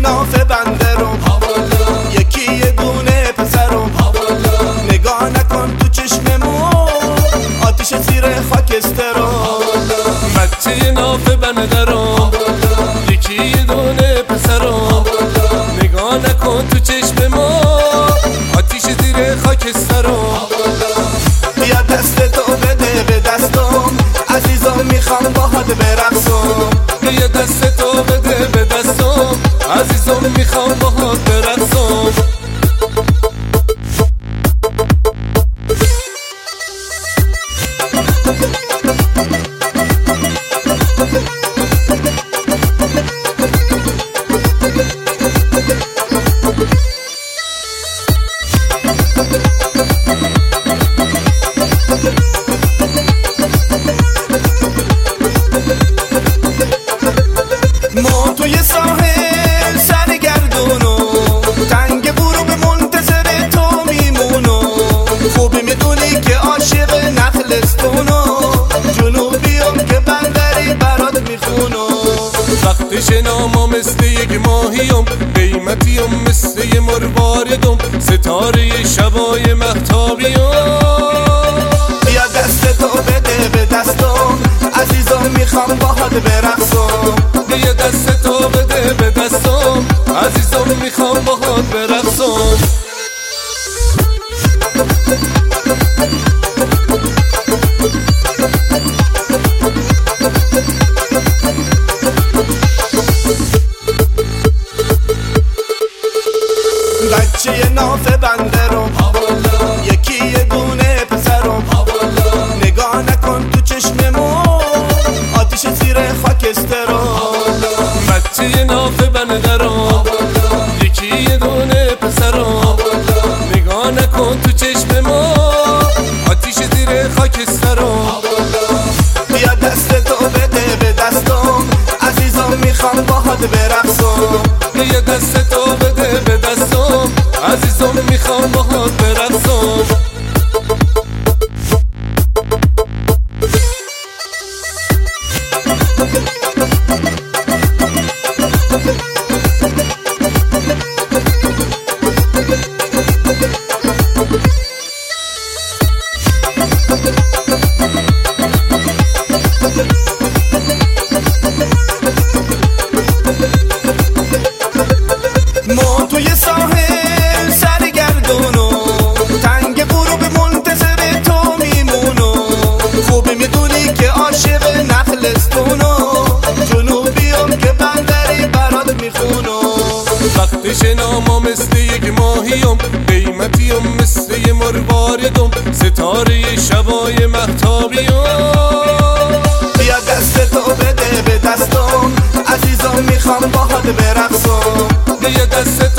نافه بندرم، یکی یه دونه پسرم. نگاه نکن تو چشممون، آتیش زیر خاکسترم. بچه نافه بندرم، یکی یه دونه پسرم. نگاه نکن تو چشم ما، آتیش زیر خاکسترم. بیا دست تو بده به دستم، عزیزم میخوام باهات برقصم. بیا دست تو بده به دستم، عزیزم میخوام باهات برقصم. ما توی ساحل سرگردونم، تنگ برو به منتظر تو میمونم. خوبی میدونی که عاشق نخلستونم، جنوبیم که بندری برات میخونم. وقت شناما مثل یک ماهیم، قیمتیم مثل یه مرواردم. ستاره شبای مهتابیم، بیا دست تو بده به دستم، عزیزم میخوام باهات برقصم. بیا دست تو بده به دستم، عزیزم میخوام باهات برقصم. بچه نافه بندرم، یکی یه دونه پسرم. نگاه نکن تو چشممون، آتیش زیر خاکسترم. بچه نافه بندرم، یکی یه دونه پسرم. نگاه نکن تو چشم ما، آتیش زیر خاکسترم. بیا دست تو بده به دستم، عزیزم میخوام باهات برقصم. بیا دست تو بده به دستم، عزیزم میخوام باهات برقصم. ما توی ساحل سرگردونم، تنگ برو به منتظر تو میمونم. خوبی میدونی که عاشق نخلستونم، جنوبیم که بندری برات میخونم. وقت شناما مثل یک ماهیم، قیمتیم مثل یه مرواردم. ستاره شبای مهتابیم، بیا دست تو بده به دستم، عزیزم میخوام باهات برقصم. بیا دست